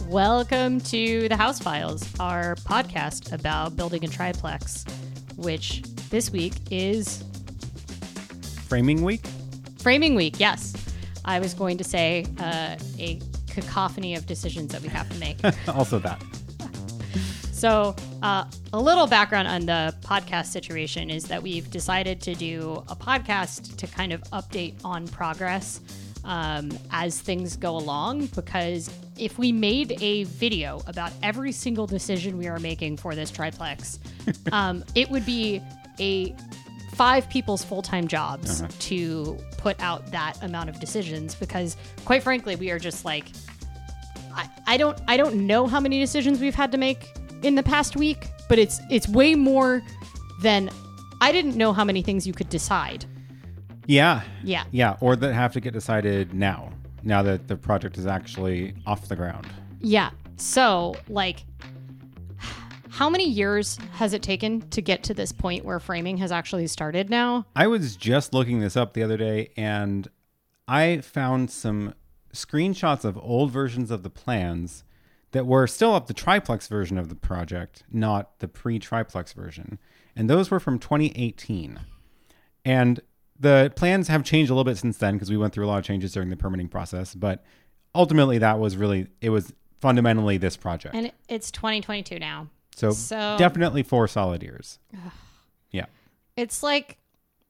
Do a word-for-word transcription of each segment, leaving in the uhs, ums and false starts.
Welcome to the House Files, our podcast about building a triplex, which this week is Framing Week? Framing Week, yes. I was going to say uh, a cacophony of decisions that we have to make. Also that. So uh, a little background on the podcast situation is that we've decided to do a podcast to kind of update on progress um, as things go along, because if we made a video about every single decision we are making for this triplex, um, it would be a five people's full-time jobs uh-huh. to put out that amount of decisions, because quite frankly, we are just like, I, I don't I don't know how many decisions we've had to make in the past week, but it's it's way more than I didn't know how many things you could decide. Yeah. Yeah. Yeah. Or that have to get decided now, now that the project is actually off the ground. Yeah. So, like, how many years has it taken to get to this point where framing has actually started now? I was just looking this up the other day, and I found some screenshots of old versions of the plans that were still up the triplex version of the project, not the pre-triplex version. And those were from twenty eighteen. And the plans have changed a little bit since then, because we went through a lot of changes during the permitting process. But ultimately, that was really, it was fundamentally this project. And it's twenty twenty-two now. So, so definitely four solid years. Ugh. Yeah. It's like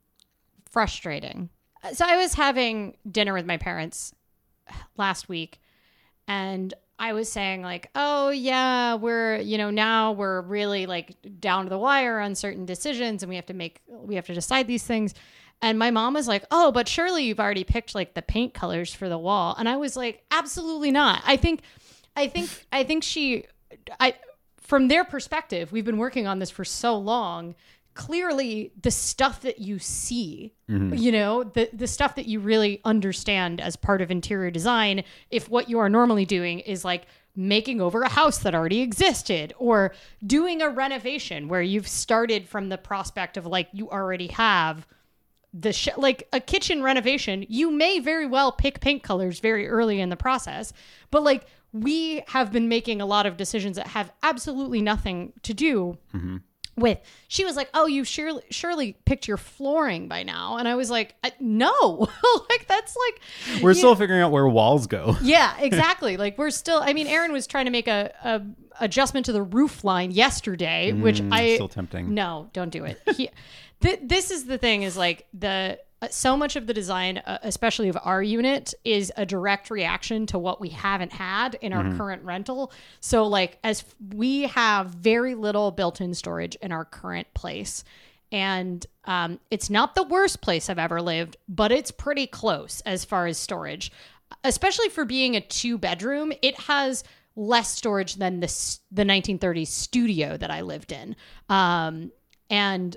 frustrating. So I was having dinner with my parents last week, and I was saying like, oh yeah, we're, you know, now we're really like down to the wire on certain decisions, and we have to make, we have to decide these things. And my mom was like, oh, but surely you've already picked like the paint colors for the wall. And I was like, absolutely not. I think, I think, I think she, I, from their perspective, we've been working on this for so long. Clearly, the stuff that you see, mm-hmm. you know, the, the stuff that you really understand as part of interior design, if what you are normally doing is like making over a house that already existed, or doing a renovation where you've started from the prospect of like you already have the sh- like a kitchen renovation, you may very well pick paint colors very early in the process, but like we have been making a lot of decisions that have absolutely nothing to do mm-hmm. with. She was like, oh, you surely surely picked your flooring by now. And I was like, no. Like that's like we're still know. figuring out where walls go. Yeah, exactly. Like we're still, I mean, Aaron was trying to make a, a adjustment to the roof line yesterday, mm, which I still tempting. No, don't do it. He, th- this is the thing is like the uh, so much of the design, uh, especially of our unit, is a direct reaction to what we haven't had in our mm-hmm. current rental. So like as f- we have very little built-in storage in our current place, and um, it's not the worst place I've ever lived, but it's pretty close as far as storage, especially for being a two bedroom. It has less storage than the, the nineteen thirties studio that I lived in. Um, and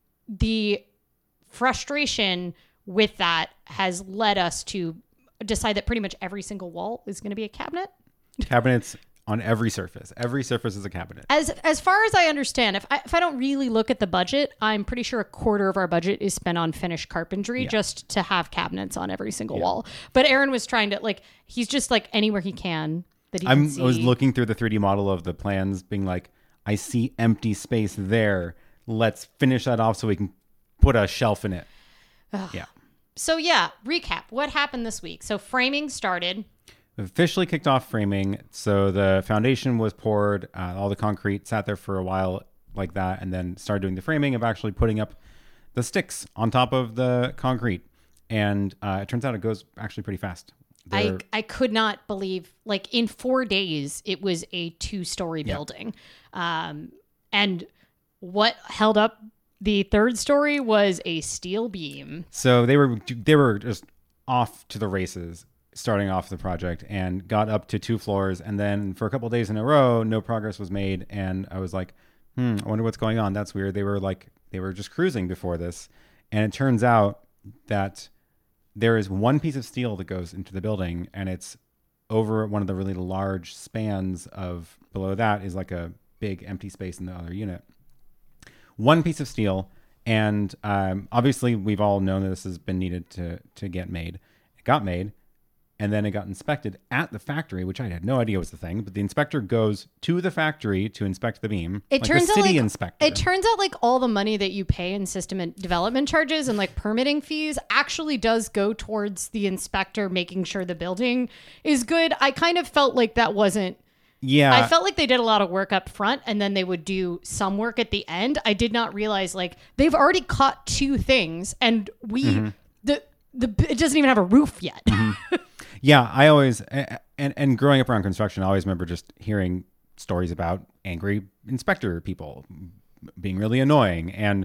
the frustration with that has led us to decide that pretty much every single wall is going to be a cabinet. Cabinets on every surface. Every surface is a cabinet. As as far as I understand, if I, if I don't really look at the budget, I'm pretty sure a quarter of our budget is spent on finished carpentry yeah. just to have cabinets on every single yeah. wall. But Aaron was trying to, like, he's just like anywhere he can that he I'm, can see. I was looking through the three D model of the plans being like, I see empty space there. Let's finish that off so we can put a shelf in it. Ugh. Yeah. So yeah, recap. What happened this week? So framing started. We officially kicked off framing. So the foundation was poured. Uh, all the concrete sat there for a while like that, and then started doing the framing of actually putting up the sticks on top of the concrete. And uh, it turns out it goes actually pretty fast. I, I could not believe, like, in four days, it was a two-story yeah. building. Um, and what held up the third story was a steel beam. So they were they were just off to the races starting off the project, and got up to two floors. And then for a couple of days in a row, no progress was made. And I was like, hmm, I wonder what's going on. That's weird. They were like, they were just cruising before this. And it turns out that there is one piece of steel that goes into the building, and it's over one of the really large spans of below that is like a big empty space in the other unit. One piece of steel. And um, obviously we've all known that this has been needed to, to get made. It got made. and then it got inspected at the factory, which I had no idea was the thing. But the inspector goes to the factory to inspect the beam. It like turns the out city like, inspector. It turns out like all the money that you pay in system and development charges and like permitting fees actually does go towards the inspector making sure the building is good. I kind of felt like that wasn't. Yeah. I felt like they did a lot of work up front and then they would do some work at the end. I did not realize like they've already caught two things and we mm-hmm. the the it doesn't even have a roof yet. Mm-hmm. Yeah, I always and and growing up around construction, I always remember just hearing stories about angry inspector people being really annoying. And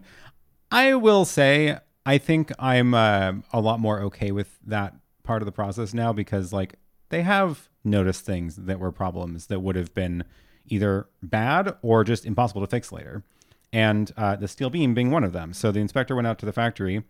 I will say, I think I'm uh, a lot more okay with that part of the process now because like they have noticed things that were problems that would have been either bad or just impossible to fix later. And uh, the steel beam being one of them. So the inspector went out to the factory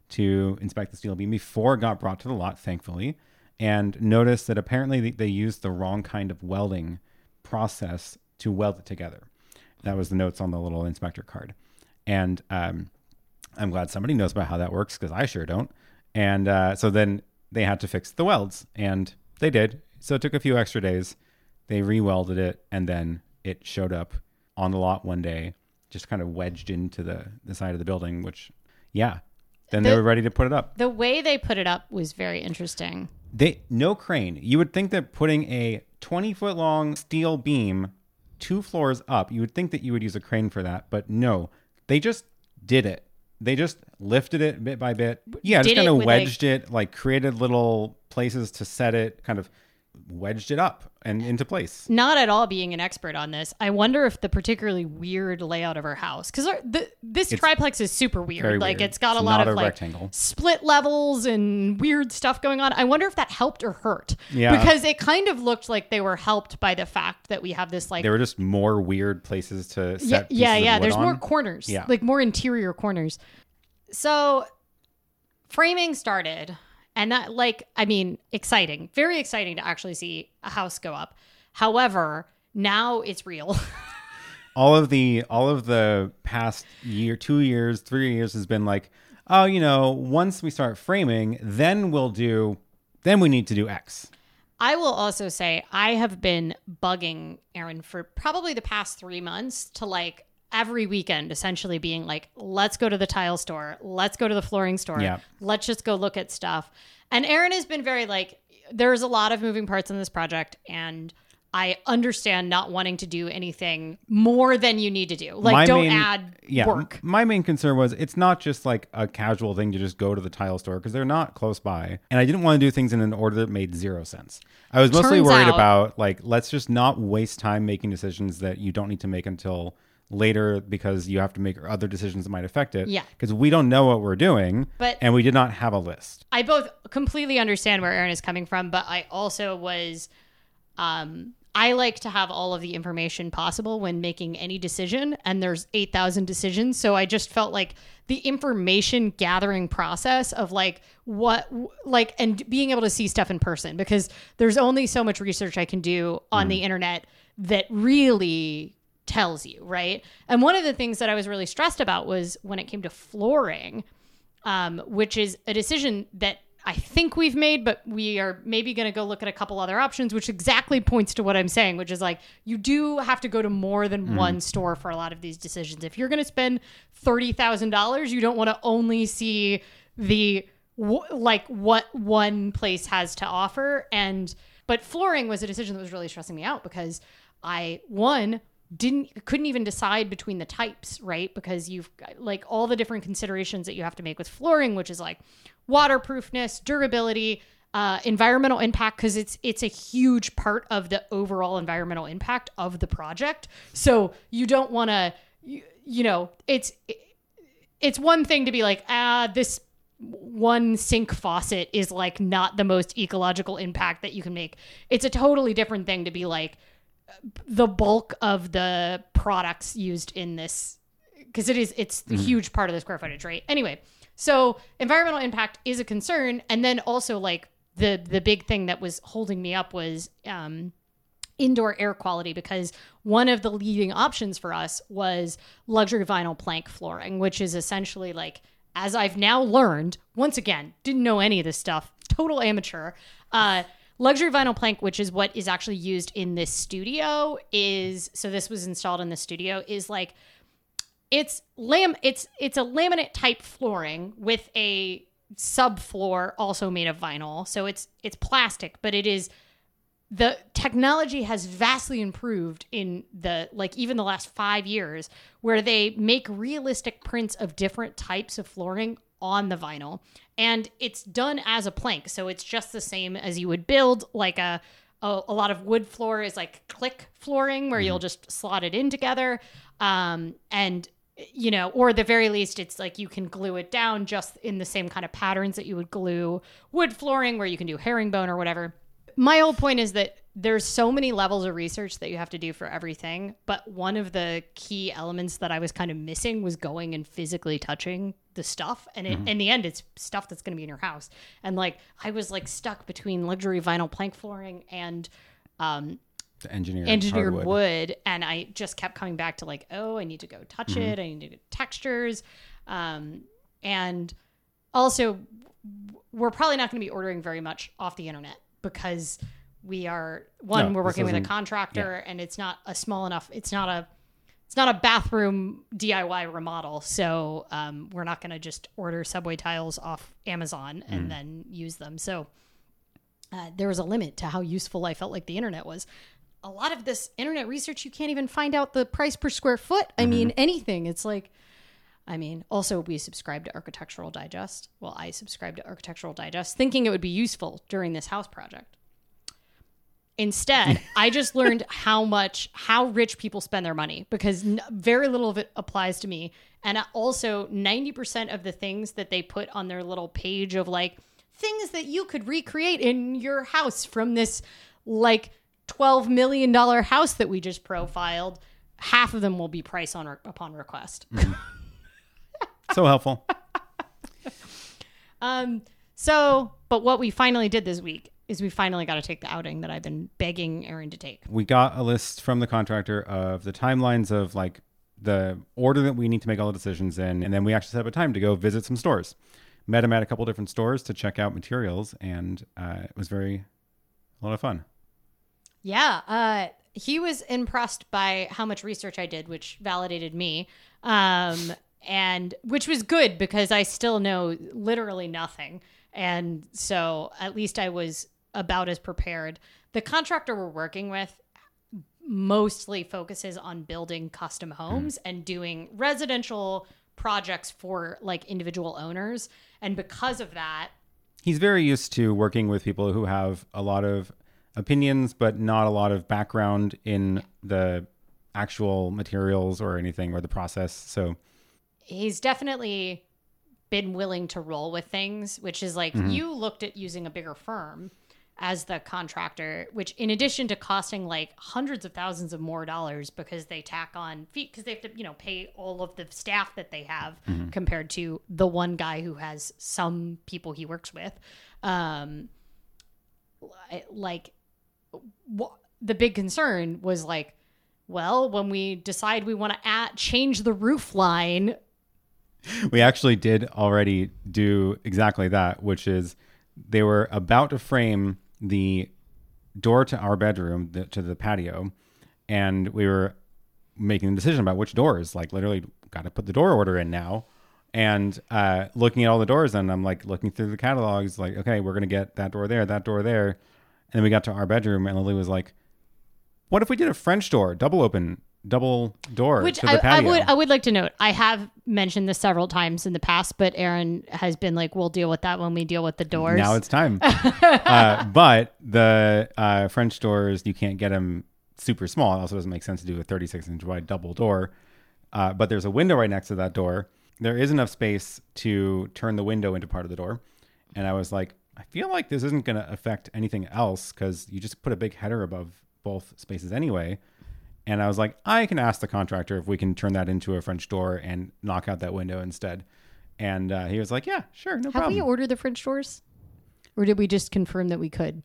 to inspect the steel beam before it got brought to the lot, thankfully, and noticed that apparently they used the wrong kind of welding process to weld it together. That was the notes on the little inspector card. And um, I'm glad somebody knows about how that works because I sure don't. And uh, so then they had to fix the welds, and they did. So it took a few extra days. They re-welded it, and then it showed up on the lot one day, just kind of wedged into the, the side of the building, which, yeah. Then the, they were ready to put it up. The way they put it up was very interesting. They no crane. You would think that putting a twenty-foot long steel beam two floors up, you would think that you would use a crane for that, but no. They just did it. They just lifted it bit by bit. Yeah, did just kind of wedged like, it, like created little places to set it, kind of wedged it up and into place. Not at all being an expert on this. I wonder if the particularly weird layout of our house, because this it's triplex is super weird. Like weird. It's got it's a lot of a like rectangle. split levels and weird stuff going on. I wonder if that helped or hurt. Yeah. Because it kind of looked like they were helped by the fact that we have this like... There were just more weird places to set Yeah, yeah, yeah. of There's on. more corners. Yeah. Like more interior corners. So framing started... And that, like, I mean, exciting, very exciting to actually see a house go up. However, now it's real. all of the, all of the past year, two years, three years has been like, oh, you know, once we start framing, then we'll do, then we need to do X. I will also say I have been bugging Aaron for probably the past three months to like every weekend essentially being like, let's go to the tile store. Let's go to the flooring store. Yeah. Let's just go look at stuff. And Aaron has been very like, there's a lot of moving parts in this project. And I understand not wanting to do anything more than you need to do. Like, my don't main, add yeah, work. My main concern was it's not just like a casual thing to just go to the tile store because they're not close by. And I didn't want to do things in an order that made zero sense. I was mostly Turns worried out, about like, let's just not waste time making decisions that you don't need to make until later because you have to make other decisions that might affect it. Yeah. Because we don't know what we're doing. But and we did not have a list. I both completely understand where Aaron is coming from, but I also was, um, I like to have all of the information possible when making any decision, and there's eight thousand decisions. So I just felt like the information gathering process of like what, like, and being able to see stuff in person, because there's only so much research I can do on mm. the internet that really tells you, right? And one of the things that I was really stressed about was when it came to flooring, um, which is a decision that I think we've made, but we are maybe going to go look at a couple other options, which exactly points to what I'm saying, which is like, you do have to go to more than mm. one store for a lot of these decisions. If you're going to spend thirty thousand dollars, you don't want to only see the, w- like what one place has to offer. And, but flooring was a decision that was really stressing me out because I, one, didn't couldn't even decide between the types, right? Because you've got like all the different considerations that you have to make with flooring, which is like waterproofness, durability, uh, environmental impact, because it's it's a huge part of the overall environmental impact of the project. So you don't want to, you, you know, it's it's one thing to be like, ah, this one sink faucet is like not the most ecological impact that you can make. It's a totally different thing to be like, the bulk of the products used in this, because it is it's a mm-hmm. huge part of the square footage, right? Anyway, so environmental impact is a concern. And then also like the the big thing that was holding me up was um indoor air quality, because one of the leading options for us was luxury vinyl plank flooring, which is essentially like, as I've now learned, once again, didn't know any of this stuff, total amateur, uh luxury vinyl plank, which is what is actually used in this studio, is so this was installed in the studio, is like it's lam it's it's a laminate type flooring with a subfloor also made of vinyl. So it's it's plastic, but it is the technology has vastly improved in the like even the last five years where they make realistic prints of different types of flooring on the vinyl, and it's done as a plank. So it's just the same as you would build like a a, a lot of wood floor is like click flooring where mm-hmm. you'll just slot it in together. Um, and you know, or at the very least, it's like you can glue it down just in the same kind of patterns that you would glue wood flooring where you can do herringbone or whatever. My whole point is that there's so many levels of research that you have to do for everything. But one of the key elements that I was kind of missing was going and physically touching the stuff. And it, mm-hmm. in the end, it's stuff that's going to be in your house. And like, I was like stuck between luxury vinyl plank flooring and um, the engineered, engineered hardwood. wood. And I just kept coming back to like, oh, I need to go touch mm-hmm. it. I need to get textures. Um, and also, we're probably not going to be ordering very much off the internet. Because we are one, no, we're working with a contractor, yeah. and it's not a small enough. It's not a, it's not a bathroom D I Y remodel. So um, we're not going to just order subway tiles off Amazon and mm. then use them. So uh, there was a limit to how useful I felt like the internet was. A lot of this internet research, you can't even find out the price per square foot. I mm-hmm. mean, anything. It's like. I mean, also we subscribe to Architectural Digest. Well, I subscribe to Architectural Digest thinking it would be useful during this house project. Instead, I just learned how much, how rich people spend their money because n- very little of it applies to me. And also ninety percent of the things that they put on their little page of like things that you could recreate in your house from this like twelve million dollars house that we just profiled, half of them will be price on re- upon request. Mm-hmm. So helpful. um. So, but what we finally did this week is we finally got to take the outing that I've been begging Aaron to take. We got a list from the contractor of the timelines of like the order that we need to make all the decisions in. And then we actually set up a time to go visit some stores. Met him at a couple different stores to check out materials. And uh, it was very, a lot of fun. Yeah. Uh, he was impressed by how much research I did, which validated me. Um, and which was good because I still know literally nothing. And so at least I was about as prepared. The contractor we're working with mostly focuses on building custom homes mm. and doing residential projects for like individual owners. And because of that, he's very used to working with people who have a lot of opinions, but not a lot of background in yeah. the actual materials or anything or the process. So he's definitely been willing to roll with things, which is like mm-hmm. you looked at using a bigger firm as the contractor, which in addition to costing like hundreds of thousands of more dollars because they tack on feet because they have to, you know, pay all of the staff that they have mm-hmm. compared to the one guy who has some people he works with. Um, like w- the big concern was like, well, when we decide we want to add, change the roof line. We actually did already do exactly that, which is they were about to frame the door to our bedroom, the, to the patio, and we were making a decision about which doors, like literally got to put the door order in now. And uh, looking at all the doors, and I'm like looking through the catalogs, like, okay, we're going to get that door there, that door there. And then we got to our bedroom, and Lily was like, what if we did a French door, double open, double door Which to the I, patio? I would, I would like to note, I have mentioned this several times in the past, but Aaron has been like, we'll deal with that when we deal with the doors. Now it's time. uh, but the uh, French doors, you can't get them super small. It also doesn't make sense to do a thirty-six inch wide double door. Uh, but there's a window right next to that door. There is enough space to turn the window into part of the door. And I was like, I feel like this isn't going to affect anything else because you just put a big header above both spaces anyway. And I was like, I can ask the contractor if we can turn that into a French door and knock out that window instead. And uh, he was like, yeah, sure, no Have problem. Have we ordered the French doors? Or did we just confirm that we could?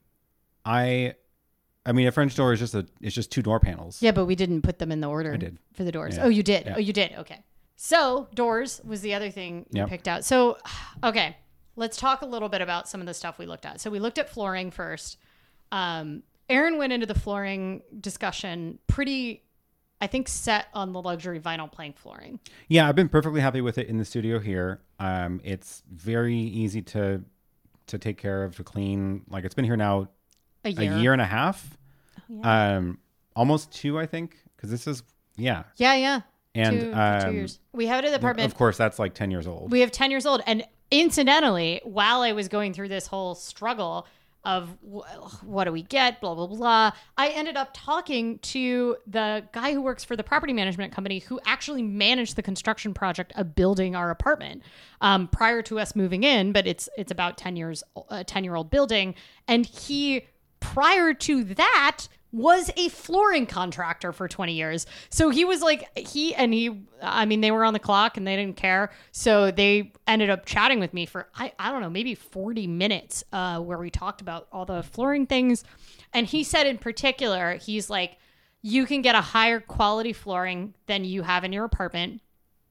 I I mean, a French door is just a it's just two door panels. Yeah, but we didn't put them in the order I did. for the doors. Yeah. Oh, you did? Yeah. Oh, you did? Okay. So, doors was the other thing you yep. picked out. So, okay, let's talk a little bit about some of the stuff we looked at. So we looked at flooring first. Um, Aaron went into the flooring discussion pretty, I think, set on the luxury vinyl plank flooring. Yeah, I've been perfectly happy with it in the studio here. Um, it's very easy to to take care of, to clean. Like, it's been here now A year. a year and a half. Oh, yeah. Um, almost two, I think, because this is, yeah. Yeah, yeah. And two, um, two years. We have it in the apartment. Of course, that's like ten years old. We have ten years old. And incidentally, while I was going through this whole struggle of what do we get, blah, blah, blah, I ended up talking to the guy who works for the property management company who actually managed the construction project of building our apartment um, prior to us moving in. But it's it's about ten years, a ten-year-old building. And he, prior to that, was a flooring contractor for twenty years. So he was like, he and he, I mean, they were on the clock and they didn't care. So they ended up chatting with me for, I, I don't know, maybe forty minutes uh, where we talked about all the flooring things. And he said in particular, he's like, you can get a higher quality flooring than you have in your apartment.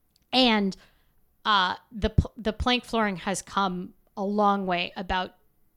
And uh, the, the plank flooring has come a long way about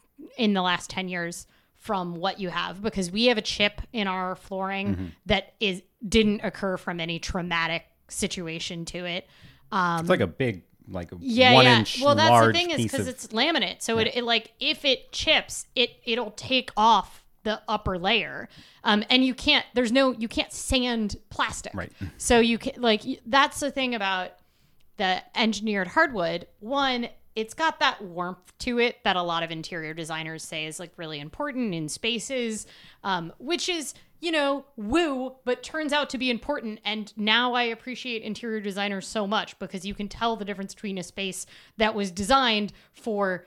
in the last ten years from what you have, because we have a chip in our flooring mm-hmm. that is didn't occur from any traumatic situation to it. Um, it's like a big, like a yeah, one yeah. inch Well, that's large the thing is because of... it's laminate, so yeah. it, it like if it chips, it it'll take off the upper layer, um, and you can't. There's no you can't sand plastic, right? So you can like that's the thing about the engineered hardwood. One, it's got that warmth to it that a lot of interior designers say is like really important in spaces, um, which is, you know, woo, but turns out to be important. And now I appreciate interior designers so much because you can tell the difference between a space that was designed for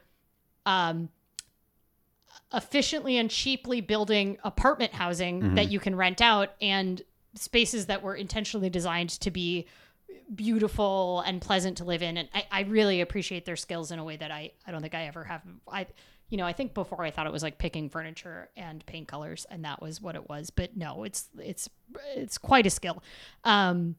um, efficiently and cheaply building apartment housing mm-hmm. that you can rent out and spaces that were intentionally designed to be beautiful and pleasant to live in. And I, I really appreciate their skills in a way that I, I don't think I ever have. I, you know, I think before I thought it was like picking furniture and paint colors and that was what it was, but no, it's, it's, it's quite a skill. Um,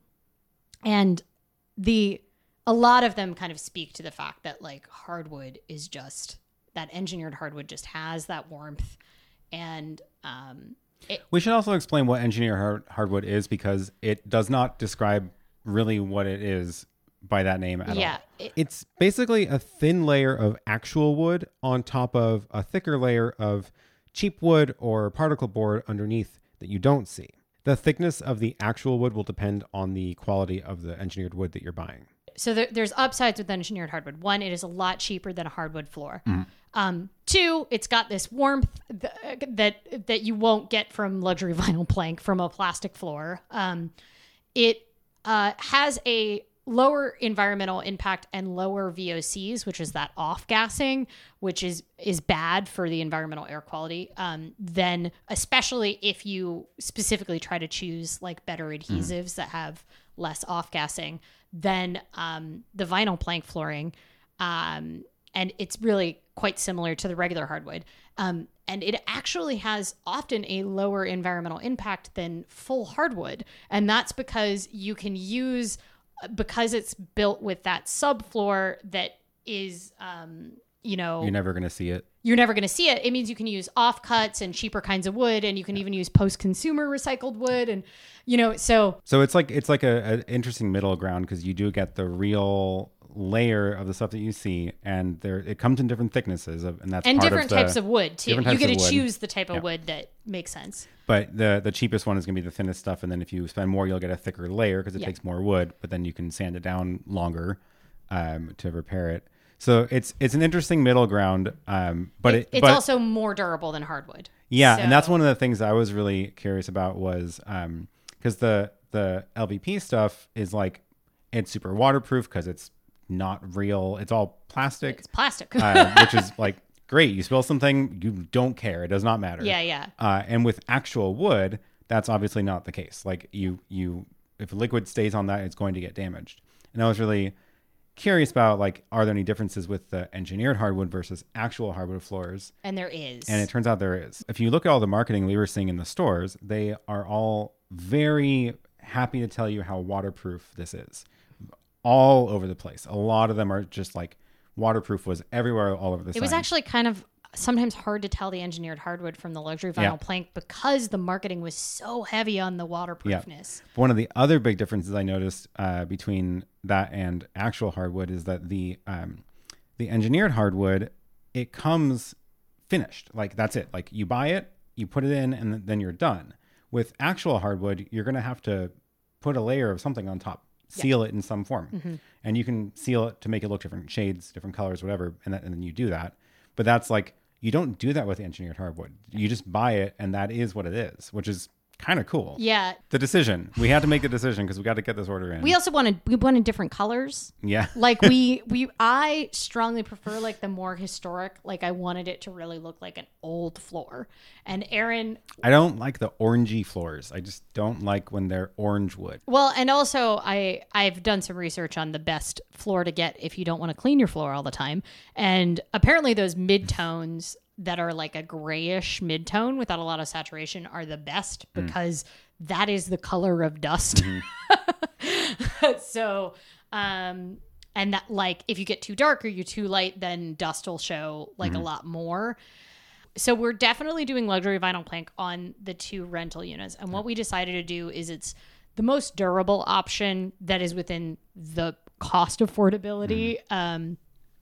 and the, a lot of them kind of speak to the fact that like hardwood is just that engineered hardwood just has that warmth. And, um, it, we should also explain what engineered hard, hardwood is, because it does not describe really what it is by that name at yeah, all. It, it's basically a thin layer of actual wood on top of a thicker layer of cheap wood or particle board underneath that you don't see. The thickness of the actual wood will depend on the quality of the engineered wood that you're buying. So there, there's upsides with engineered hardwood. One, it is a lot cheaper than a hardwood floor. Mm. Um, two, it's got this warmth th- that that you won't get from luxury vinyl plank from a plastic floor. Um, it Uh, has a lower environmental impact and lower V O Cs, which is that off-gassing, which is is bad for the environmental air quality. Um, then, especially if you specifically try to choose like better adhesives mm. that have less off-gassing than um, the vinyl plank flooring, um, and it's really quite similar to the regular hardwood. Um, and it actually has often a lower environmental impact than full hardwood. And that's because you can use, because it's built with that subfloor that is, um, you know... You're never going to see it. You're never going to see it. It means you can use offcuts and cheaper kinds of wood, and you can even use post-consumer recycled wood. And, you know, so... So it's like it's like a, an interesting middle ground, because you do get the real layer of the stuff that you see, and there it comes in different thicknesses of, and that's and part different of the, types of wood too. You get to choose the type of yeah. wood that makes sense. But the the cheapest one is going to be the thinnest stuff, and then if you spend more, you'll get a thicker layer because it yeah. takes more wood. But then you can sand it down longer um, to repair it. So it's it's an interesting middle ground. Um, but it, it, it's but, also more durable than hardwood. Yeah, so. And that's one of the things I was really curious about was um, because the the L V P stuff is like it's super waterproof because it's not real. It's all plastic. It's plastic. uh, which is like great. You spill something, you don't care. It does not matter. Yeah, yeah. Uh, and with actual wood, that's obviously not the case. Like you, you, if liquid stays on that, it's going to get damaged. And I was really curious about like, are there any differences with the engineered hardwood versus actual hardwood floors? And there is. And it turns out there is. If you look at all the marketing we were seeing in the stores, they are all very happy to tell you how waterproof this is. All over the place. A lot of them are just like waterproof was everywhere, all over the It sign. was actually kind of sometimes hard to tell the engineered hardwood from the luxury vinyl Yeah. plank because the marketing was so heavy on the waterproofness. One of the other big differences I noticed uh, between that and actual hardwood is that the um, the engineered hardwood, it comes finished. Like that's it. Like you buy it, you put it in, and then you're done. With actual hardwood, you're going to have to put a layer of something on top, seal yeah. it in some form. Mm-hmm. And you can seal it to make it look different shades, different colors, whatever. And, that, and then you do that. But that's like, you don't do that with engineered hardwood. You just buy it and that is what it is, which is kind of cool. Yeah. The decision. We had to make a decision because we got to get this order in. We also wanted we wanted different colors. Yeah. Like we we I strongly prefer like the more historic, like I wanted it to really look like an old floor. And Aaron I don't like the orangey floors. I just don't like when they're orange wood. Well, and also I I've done some research on the best floor to get if you don't want to clean your floor all the time. And apparently those mid-tones that are like a grayish mid-tone without a lot of saturation are the best because mm. that is the color of dust. Mm-hmm. So, um, and that like if you get too dark or you're too light, then dust will show like mm-hmm. a lot more. So we're definitely doing luxury vinyl plank on the two rental units. And what we decided to do is it's the most durable option that is within the cost affordability. Mm-hmm. Um,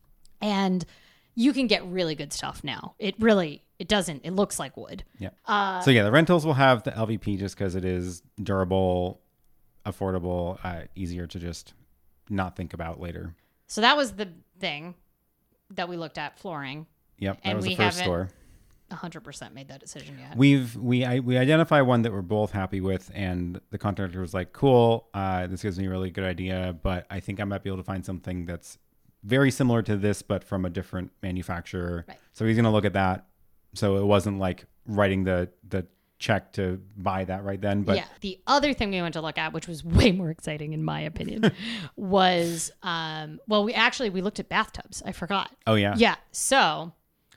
and you can get really good stuff now. It really, it doesn't, it looks like wood. Yeah. Uh, so yeah, the rentals will have the L V P just because it is durable, affordable, uh, easier to just not think about later. So that was the thing that we looked at, flooring. Yep. That and was we the first haven't store. one hundred percent made that decision yet. We've, we, I, we identify one that we're both happy with and the contractor was like, cool, uh, this gives me a really good idea, but I think I might be able to find something that's very similar to this, but from a different manufacturer. Right. So he's going to look at that. So it wasn't like writing the, the check to buy that right then. But yeah. The other thing we went to look at, which was way more exciting in my opinion, was, um, well, we actually, we looked at bathtubs. I forgot. Oh yeah. Yeah. So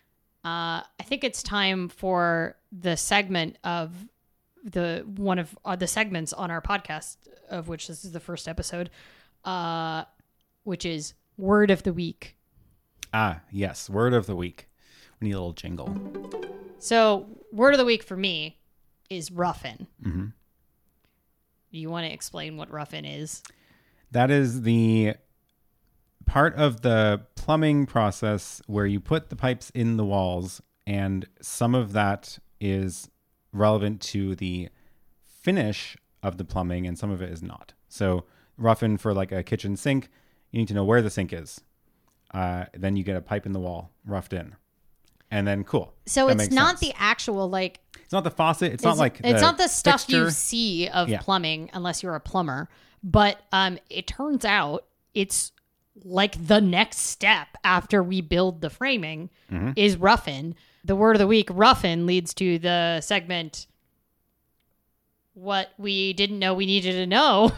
uh, I think it's time for the segment of the, one of uh, the segments on our podcast, of which this is the first episode, uh, which is Word of the Week. Ah, yes. Word of the Week. We need a little jingle. So, Word of the Week for me is rough-in. Mm-hmm. You want to explain what rough-in is? That is the part of the plumbing process where you put the pipes in the walls, and some of that is relevant to the finish of the plumbing, and some of it is not. So, rough-in for like a kitchen sink, you need to know where the sink is. Uh, then you get a pipe in the wall, roughed in. And then cool. So that it's not sense. the actual like... It's not the faucet. It's, it's not like It's the not the stuff fixture. you see of yeah. plumbing unless you're a plumber. But um, it turns out it's like the next step after we build the framing mm-hmm. is rough-in. The word of the week, rough-in, leads to the segment what we didn't know we needed to know.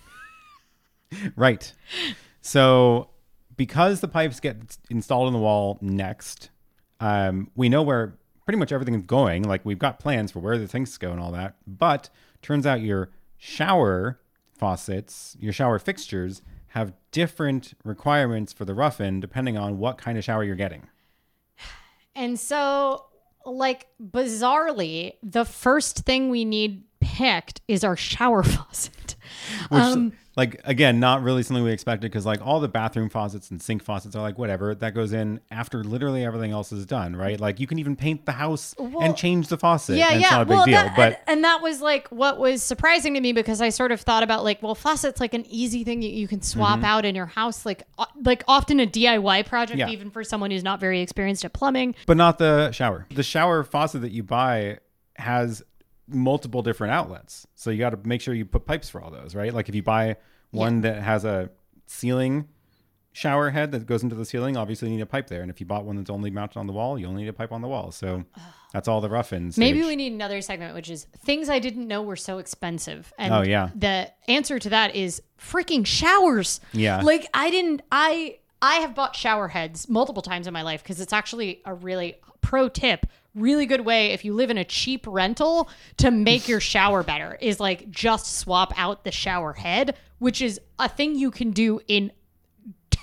Right. So because the pipes get installed in the wall next, um, we know where pretty much everything is going. Like we've got plans for where the things go and all that. But turns out your shower faucets, your shower fixtures have different requirements for the rough-in depending on what kind of shower you're getting. And so, like, bizarrely, the first thing we need picked is our shower faucet. Which, um, like, again, not really something we expected because, like, all the bathroom faucets and sink faucets are like, whatever, that goes in after literally everything else is done, right? Like, you can even paint the house well, and change the faucet. Yeah, and yeah. It's not a big well, deal. That, but and, and that was, like, what was surprising to me because I sort of thought about, like, well, faucet's, like, an easy thing that you can swap mm-hmm. out in your house. Like, uh, like often a D I Y project, yeah. even for someone who's not very experienced at plumbing. But not the shower. The shower faucet that you buy has multiple different outlets. So you got to make sure you put pipes for all those, right? Like if you buy one yeah. that has a ceiling shower head that goes into the ceiling, obviously you need a pipe there. And if you bought one that's only mounted on the wall, you only need a pipe on the wall. So that's all the rough-in stage. Maybe we need another segment, which is things I didn't know were so expensive. And oh, yeah. the answer to that is freaking showers. Yeah. Like I didn't, I, I have bought shower heads multiple times in my life because it's actually a really pro tip. Really good way if you live in a cheap rental to make your shower better is like just swap out the shower head, which is a thing you can do in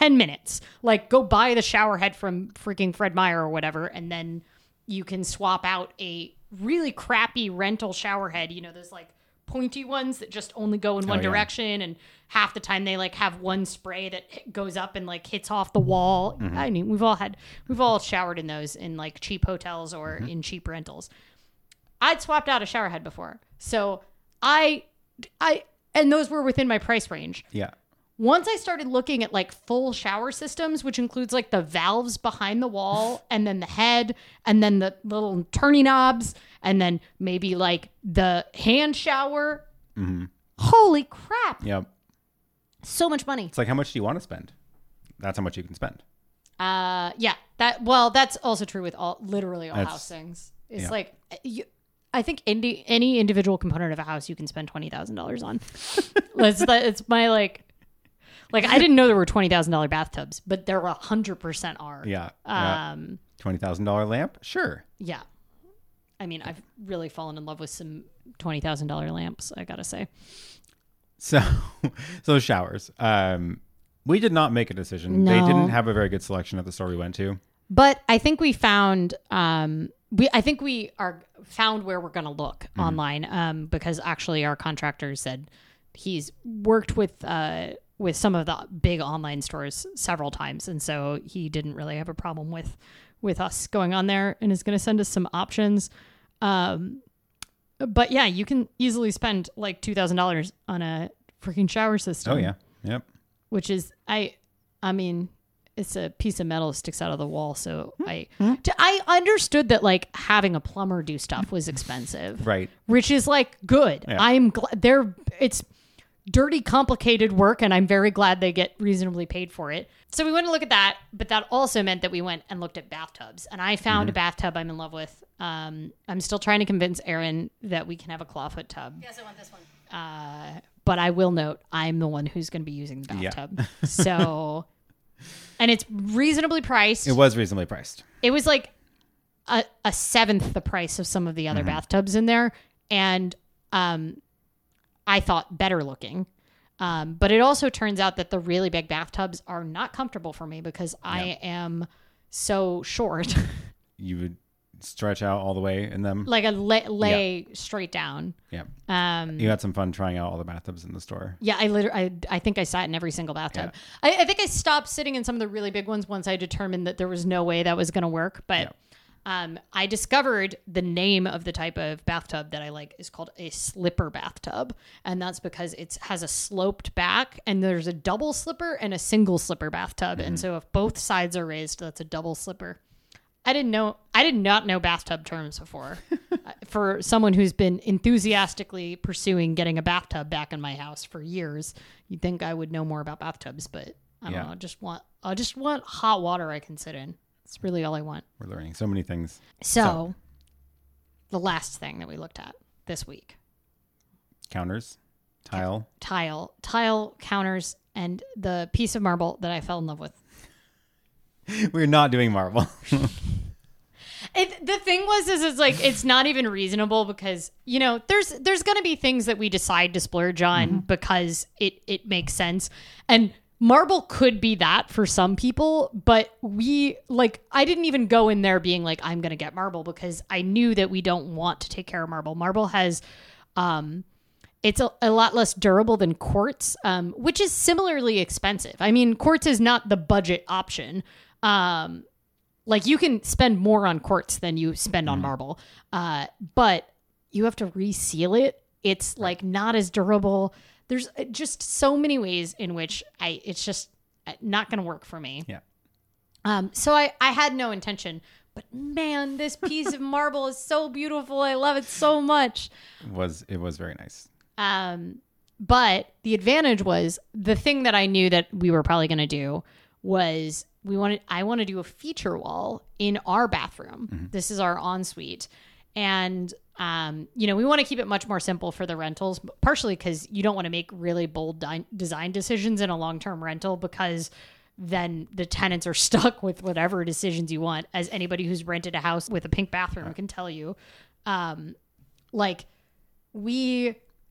ten minutes. Like, go buy the shower head from freaking Fred Meyer or whatever, and then you can swap out a really crappy rental shower head. You know, those like pointy ones that just only go in one Oh, yeah. direction, and half the time they like have one spray that hit- goes up and like hits off the wall. Mm-hmm. I mean, we've all had, we've all showered in those in like cheap hotels or Mm-hmm. in cheap rentals. I'd swapped out a shower head before. So I, I, and those were within my price range. Yeah. Once I started looking at like full shower systems, which includes like the valves behind the wall and then the head and then the little turning knobs and then maybe like the hand shower. Mm-hmm. Holy crap. Yep. So much money. It's like, how much do you want to spend? That's how much you can spend. Uh, yeah, that, well, that's also true with all, literally all That's- house things. It's yeah. like, you, I think indi- any individual component of a house you can spend twenty thousand dollars on. It's, that, it's my like, like I didn't know there were twenty thousand dollars bathtubs, but there one hundred percent are. Yeah. yeah. Um, twenty thousand dollars lamp? Sure. yeah. I mean, I've really fallen in love with some twenty thousand dollars lamps, I gotta say. So, so showers. Um, we did not make a decision. They No. didn't have a very good selection at the store we went to. But I think we found, um, we I think we are found where we're going to look Mm-hmm. online, um, because actually our contractor said he's worked with uh, with some of the big online stores several times, and so he didn't really have a problem with with us going on there, and is going to send us some options. Um, but yeah, you can easily spend like two thousand dollars on a freaking shower system. Oh, yeah. Yep. Which is, I, I mean, it's a piece of metal that sticks out of the wall. So I, t- I understood that like having a plumber do stuff was expensive, Right. which is like good. Yeah. I'm glad they're, it's dirty, complicated work, and I'm very glad they get reasonably paid for it. So we went to look at that, but that also meant that we went and looked at bathtubs, and I found a bathtub I'm in love with. Um, I'm still trying to convince Erin that we can have a clawfoot tub. Yes, I want this one. Uh, but I will note I'm the one who's going to be using the Yeah. bathtub. So, and it's reasonably priced. It was reasonably priced. It was like a, a seventh the price of some of the other bathtubs in there. And um, I thought better looking. Um, but it also turns out that the really big bathtubs are not comfortable for me because I am so short. You would stretch out all the way in them. Like a lay, lay straight down. Yeah. Um, You had some fun trying out all the bathtubs in the store. Yeah, I literally, I, I think I sat in every single bathtub. I, I think I stopped sitting in some of the really big ones once I determined that there was no way that was going to work. But um, I discovered the name of the type of bathtub that I like is called a slipper bathtub, and that's because it has a sloped back, and there's a double slipper and a single slipper bathtub, and so if both sides are raised, that's a double slipper. I didn't know. I did not know bathtub terms before. Uh, For someone who's been enthusiastically pursuing getting a bathtub back in my house for years, you'd think I would know more about bathtubs, but I don't Yeah. know. I just want. I just want hot water I can sit in. That's really all I want. We're learning so many things. So, So- the last thing that we looked at this week: Counters, tile. tile, tile counters, and the piece of marble that I fell in love with. We're not doing marble. It, the thing was, is it's like it's not even reasonable because you know there's there's gonna be things that we decide to splurge on Mm-hmm. because it it makes sense, and marble could be that for some people, but we like I didn't even go in there being like I'm gonna get marble because I knew that we don't want to take care of marble. Marble has, um, it's a, a lot less durable than quartz, um, which is similarly expensive. I mean, quartz is not the budget option. Um, like you can spend more on quartz than you spend on marble, uh, but you have to reseal it. It's like not as durable. There's uh, just so many ways in which I it's just uh, not going to work for me. Yeah. Um, so I I had no intention, but man, this piece of marble is so beautiful. I love it so much. It was it was very nice. Um, but the advantage was the thing that I knew that we were probably going to do was we wanted, I want to do a feature wall in our bathroom. Mm-hmm. This is our ensuite. And, um, you know, we want to keep it much more simple for the rentals, partially because you don't want to make really bold di- design decisions in a long-term rental because then the tenants are stuck with whatever decisions you want, as anybody who's rented a house with a pink bathroom can tell you. Um, like we,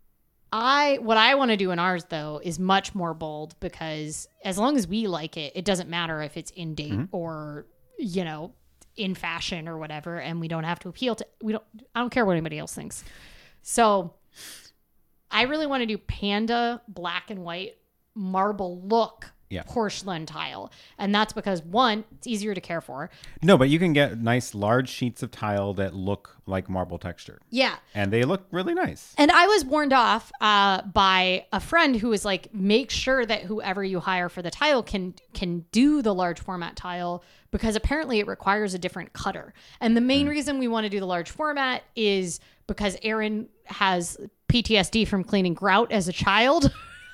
I what I want to do in ours though is much more bold, because as long as we like it, it doesn't matter if it's in date mm-hmm. or, you know, in fashion or whatever, and we don't have to appeal to we don't I don't care what anybody else thinks. So I really want to do panda black and white marble look yeah. porcelain tile. And that's because, one, it's easier to care for. No, but you can get nice large sheets of tile that look like marble texture. Yeah. And they look really nice. And I was warned off uh, by a friend who was like, make sure that whoever you hire for the tile can can do the large format tile, because apparently it requires a different cutter. And the main mm. reason we want to do the large format is because Aaron has P T S D from cleaning grout as a child.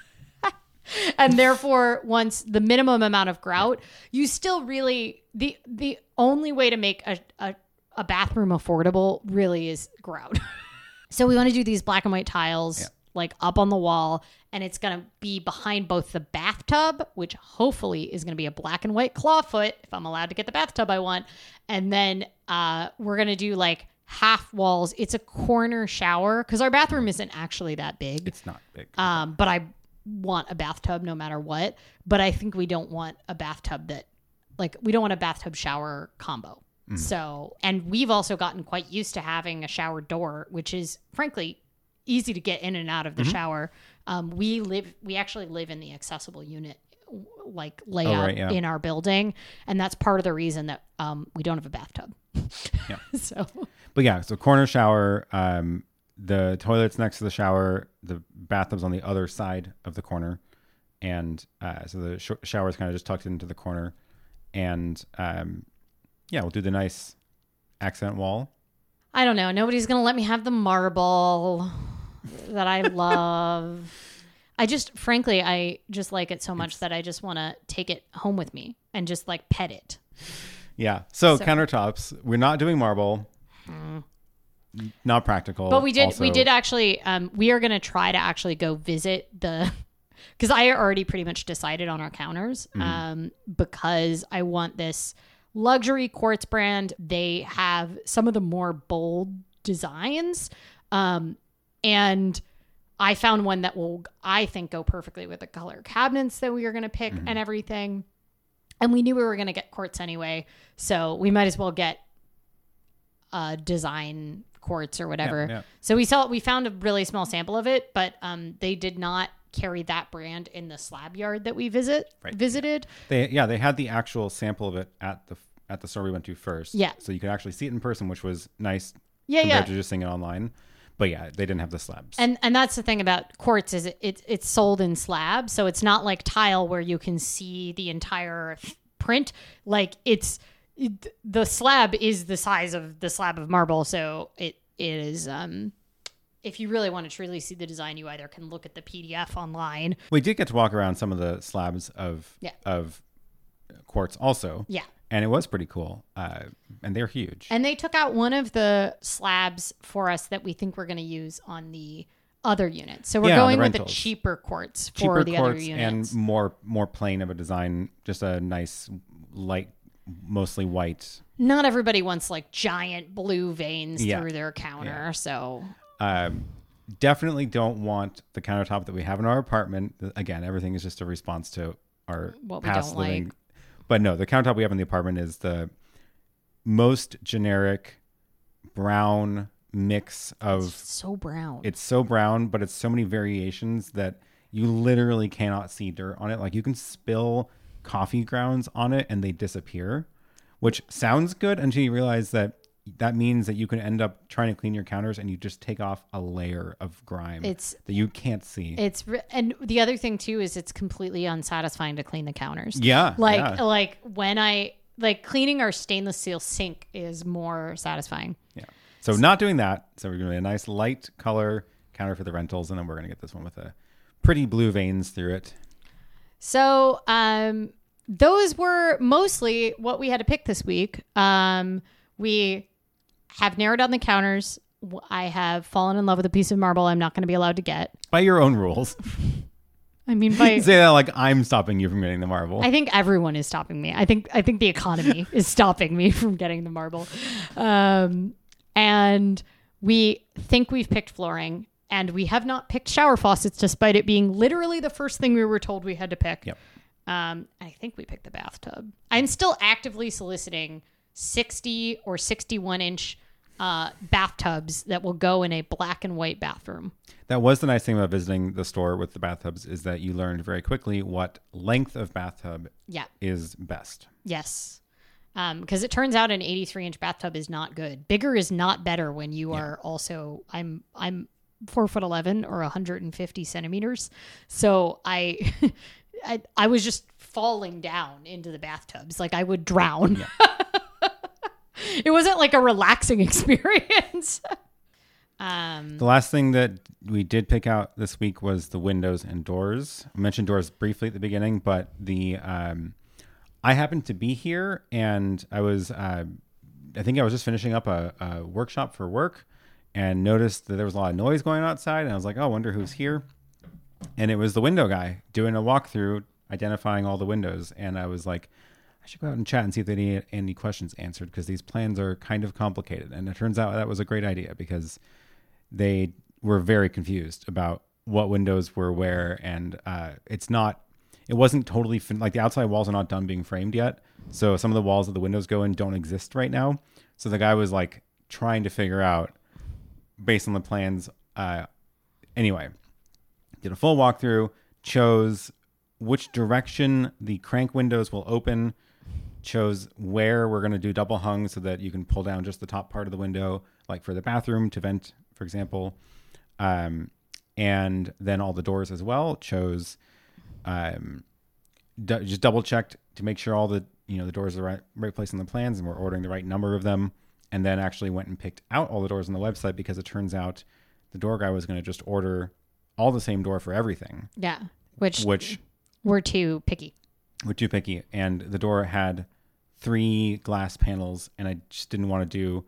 And therefore, once the minimum amount of grout, you still really, the the only way to make a, a, a bathroom affordable really is grout. So we want to do these black and white tiles yeah. like up on the wall, and it's going to be behind both the bathtub, which hopefully is going to be a black and white clawfoot if I'm allowed to get the bathtub I want. And then uh, we're going to do like half walls. It's a corner shower because our bathroom isn't actually that big. It's not big. Um, but I want a bathtub no matter what. But I think we don't want a bathtub that, like, we don't want a bathtub shower combo. Mm. So, and we've also gotten quite used to having a shower door, which is frankly easy to get in and out of the mm-hmm. shower. Um, we live, we actually live in the accessible unit like layout oh, right, yeah. in our building. And that's part of the reason that um, we don't have a bathtub. Yeah. So, but yeah, so corner shower, um, the toilet's next to the shower, the bathtub's on the other side of the corner. And uh, so the sh- shower's kind of just tucked into the corner. And um, yeah, we'll do the nice accent wall. I don't know. Nobody's going to let me have the marble that I love. I just, frankly, I just like it so much it's, that I just want to take it home with me and just like pet it. Yeah. So, so. countertops, we're not doing marble. Hmm. Not practical. But we did, also. we did actually, um, we are going to try to actually go visit the, because I already pretty much decided on our counters mm. um, because I want this luxury quartz brand. They have some of the more bold designs. Um, and I found one that will, I think, go perfectly with the color cabinets that we are going to pick mm-hmm. and everything. And we knew we were going to get quartz anyway. So we might as well get a design quartz or whatever. Yeah, yeah. So we saw, we found a really small sample of it, but um, they did not carry that brand in the slab yard that we visit right. visited. They yeah, they had the actual sample of it at the at the store we went to first. Yeah. So you could actually see it in person, which was nice yeah, compared yeah. to just seeing it online. But yeah, they didn't have the slabs. And and that's the thing about quartz is it, it it's sold in slabs, so it's not like tile where you can see the entire print. Like it's it, the slab is the size of the slab of marble, so it, it is um if you really want to truly see the design, you either can look at the P D F online. We did get to walk around some of the slabs of yeah. of quartz also. Yeah. And it was pretty cool. Uh, and they're huge. And they took out one of the slabs for us that we think we're going to use on the other units. So we're yeah, going with a cheaper quartz for cheaper the quartz other units. And more more plain of a design. Just a nice, light, mostly white. Not everybody wants like giant blue veins yeah. through their counter. Yeah. So um, definitely don't want the countertop that we have in our apartment. Again, everything is just a response to our what we past don't living. like. But no, the countertop we have in the apartment is the most generic brown mix of... It's so brown. It's so brown, but it's so many variations that you literally cannot see dirt on it. Like you can spill coffee grounds on it and they disappear, which sounds good until you realize that that means that you can end up trying to clean your counters and you just take off a layer of grime it's, that you can't see. It's re- and the other thing too is it's completely unsatisfying to clean the counters. Yeah, like yeah. like when I like cleaning our stainless steel sink is more satisfying. Yeah. So, so not doing that. So we're doing a nice light color counter for the rentals, and then we're gonna get this one with a pretty blue veins through it. So um, those were mostly what we had to pick this week. Um, we have narrowed down the counters. I have fallen in love with a piece of marble I'm not going to be allowed to get. By your own rules. I mean, by... Say that like I'm stopping you from getting the marble. I think everyone is stopping me. I think I think the economy is stopping me from getting the marble. Um, and we think we've picked flooring. and we have not picked shower faucets, despite it being literally the first thing we were told we had to pick. Yep. Um, I think we picked the bathtub. I'm still actively soliciting sixty or sixty-one inch uh, bathtubs that will go in a black and white bathroom. That was the nice thing about visiting the store with the bathtubs, is that you learned very quickly what length of bathtub Yeah. is best. Yes. Because um, it turns out an eighty-three inch bathtub is not good. Bigger is not better when you Yeah. are also, I'm, I'm four foot eleven or one hundred fifty centimeters. So I, I, I was just falling down into the bathtubs. Like I would drown. Yeah. It wasn't like a relaxing experience. um, The last thing that we did pick out this week was the windows and doors. I mentioned doors briefly at the beginning, but the um, I happened to be here, and I was uh, I think I was just finishing up a, a workshop for work, and noticed that there was a lot of noise going on outside, and I was like, oh, I wonder who's here. And it was the window guy doing a walkthrough, identifying all the windows, and I was like, I should go out and chat and see if they need any questions answered, because these plans are kind of complicated. And it turns out that was a great idea, because they were very confused about what windows were where. And uh, it's not, it wasn't totally, fin- like the outside walls are not done being framed yet. So some of the walls that the windows go in don't exist right now. So the guy was like trying to figure out based on the plans. Uh, anyway, did a full walkthrough, chose which direction the crank windows will open, chose where we're going to do double hung so that you can pull down just the top part of the window, like for the bathroom to vent, for example. Um, and then all the doors as well, chose, um, d- just double checked to make sure all the, you know, the doors are right, right place in the plans, and we're ordering the right number of them. And then actually went and picked out all the doors on the website, because it turns out the door guy was going to just order all the same door for everything. Yeah. Which, which we're too picky. We're too picky. And the door had three glass panels, and I just didn't want to do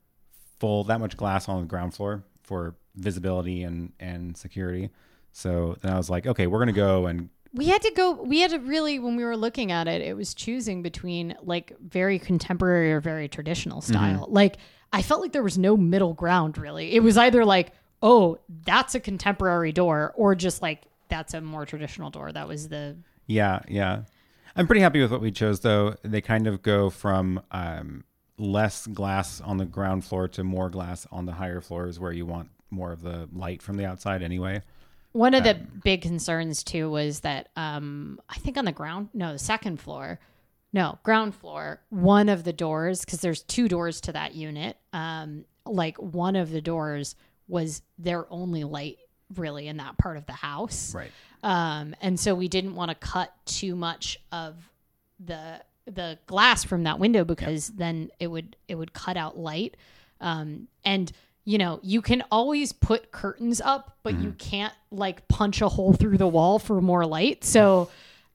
full that much glass on the ground floor for visibility and, and security. So then I was like, okay, we're going to go and we had to go, we had to really, when we were looking at it, it was choosing between like very contemporary or very traditional style. Mm-hmm. Like I felt like there was no middle ground really. It was either like, oh, that's a contemporary door, or just like, that's a more traditional door. That was the... Yeah, yeah. I'm pretty happy with what we chose, though. They kind of go from um, less glass on the ground floor to more glass on the higher floors, where you want more of the light from the outside anyway. One of the um, big concerns, too, was that um, I think on the ground, no, the second floor, no, ground floor, one of the doors, because there's two doors to that unit, um, like one of the doors was their only light really in that part of the house. Right. Um, and so we didn't want to cut too much of the the glass from that window, because yep. then it would it would cut out light. Um, and you know, you can always put curtains up, but mm-hmm. you can't like punch a hole through the wall for more light. So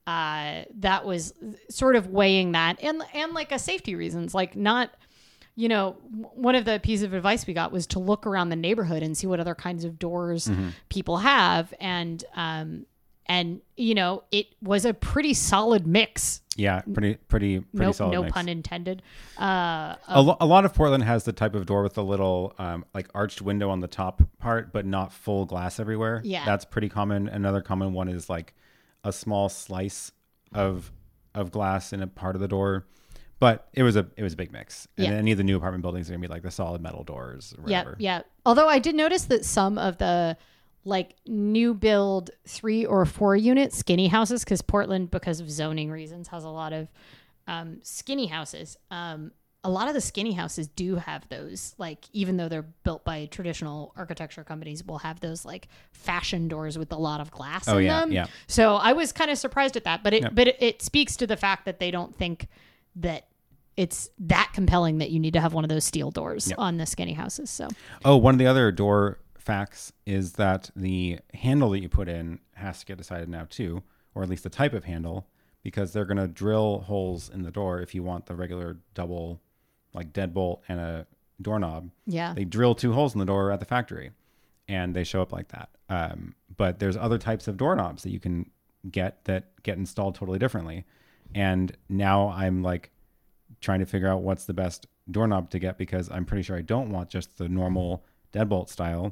uh, that was sort of weighing that, and and like a safety reasons, like not. You know, one of the pieces of advice we got was to look around the neighborhood and see what other kinds of doors mm-hmm. people have. And, um, and, you know, it was a pretty solid mix. Yeah. Pretty, pretty, pretty no, solid no mix. pun intended. Uh, a, lo- a lot of Portland has the type of door with the little, um, like arched window on the top part, but not full glass everywhere. Yeah. That's pretty common. Another common one is like a small slice of, of glass in a part of the door. But it was a it was a big mix. And yeah. any of the new apartment buildings are going to be like the solid metal doors or whatever. Yeah, yeah. Although I did notice that some of the like new build three or four unit skinny houses, because Portland, because of zoning reasons, has a lot of um, skinny houses. Um, a lot of the skinny houses do have those, like, even though they're built by traditional architecture companies, will have those like fashion doors with a lot of glass oh, in yeah, them. Yeah. So I was kind of surprised at that. But it, yep. but it, it speaks to the fact that they don't think that it's that compelling that you need to have one of those steel doors yep. on the skinny houses. So, oh, one of the other door facts is that the handle that you put in has to get decided now too, or at least the type of handle, because they're going to drill holes in the door. If you want the regular double, like deadbolt and a doorknob, yeah, they drill two holes in the door at the factory, and they show up like that. Um, but there's other types of doorknobs that you can get that get installed totally differently. And now I'm like trying to figure out what's the best doorknob to get, because I'm pretty sure I don't want just the normal deadbolt style.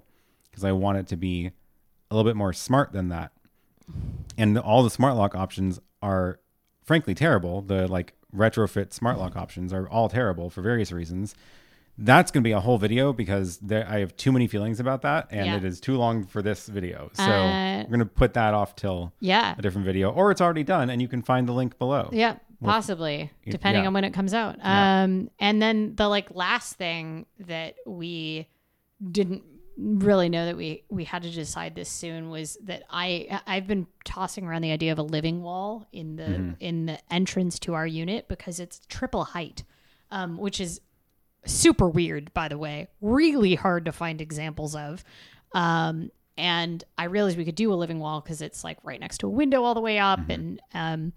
because I want it to be a little bit more smart than that. And all the smart lock options are frankly terrible. The like retrofit smart lock options are all terrible for various reasons. That's going to be a whole video because there, I have too many feelings about that, and Yeah. it is too long for this video. So Uh, we're going to put that off till Yeah. a different video, or it's already done, and you can find the link below. Yeah, possibly, y- depending yeah. on when it comes out. Yeah. Um, and then the like last thing that we didn't really know that we we had to decide this soon was that I I've been tossing around the idea of a living wall in the Mm-hmm. in the entrance to our unit because it's triple height, um, which is super weird, by the way. Really hard to find examples of. Um, and I realized we could do a living wall because it's like right next to a window all the way up. Mm-hmm. And um,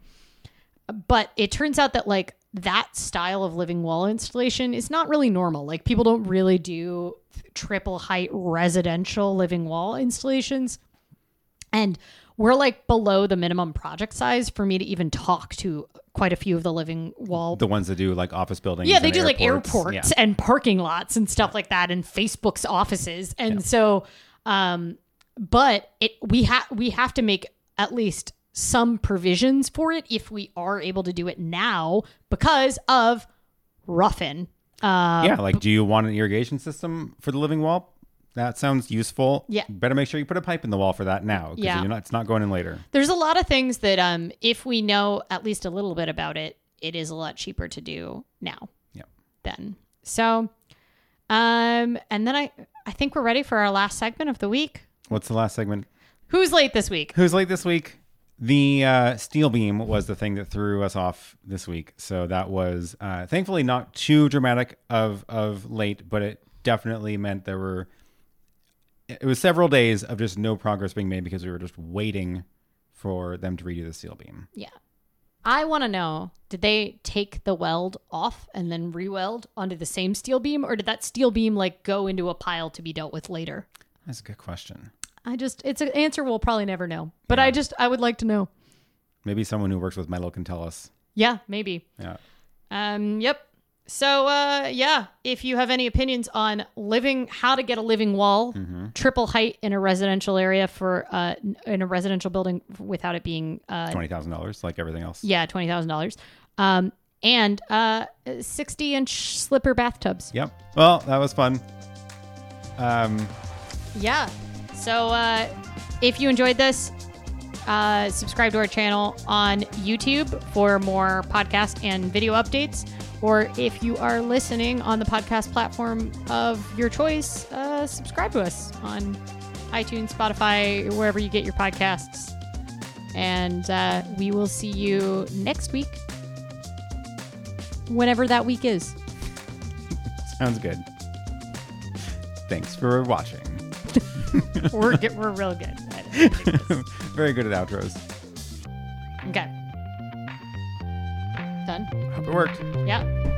but it turns out that like that style of living wall installation is not really normal. Like people don't really do triple height residential living wall installations. And we're like below the minimum project size for me to even talk to quite a few of the living wall. The ones that do like office buildings. Yeah, they and do like airports. airports Yeah. and parking lots and stuff like that, and Facebook's offices. And Yeah. so, um, but it we have we have to make at least some provisions for it if we are able to do it now because of Ruffin. Uh, Yeah, like do you want an irrigation system for the living wall? That sounds useful. Yeah. Better make sure you put a pipe in the wall for that now, because Yeah. you're not, it's not going in later. There's a lot of things that um, if we know at least a little bit about it, it is a lot cheaper to do now. Yeah. Then. So, um, and then I I think we're ready for our last segment of the week. What's the last segment? Who's late this week? Who's late this week? The uh, steel beam was the thing that threw us off this week. So that was uh, thankfully not too dramatic of of late, but it definitely meant there were. It was several days of just no progress being made because we were just waiting for them to redo the steel beam. Yeah. I want to know, did they take the weld off and then re-weld onto the same steel beam, or did that steel beam like go into a pile to be dealt with later? That's a good question. I just, it's an answer we'll probably never know, but Yeah. I just, I would like to know. Maybe someone who works with metal can tell us. Yeah, maybe. Yeah. Um, yep. So, uh, yeah, if you have any opinions on living, how to get a living wall, Mm-hmm. triple height in a residential area for, uh, in a residential building without it being, uh, twenty thousand dollars, like everything else. yeah, twenty thousand dollars. Um, and, uh, sixty inch slipper bathtubs. Yep. Well, that was fun. Um, Yeah. So, uh, if you enjoyed this, uh, subscribe to our channel on YouTube for more podcast and video updates. Or if you are listening on the podcast platform of your choice, uh, subscribe to us on iTunes, Spotify, wherever you get your podcasts. And uh, we will see you next week, whenever that week is. sounds good. Thanks for watching. We're, good- we're real good at it. Very good at outros. Okay. Done? Hope it worked. Yeah.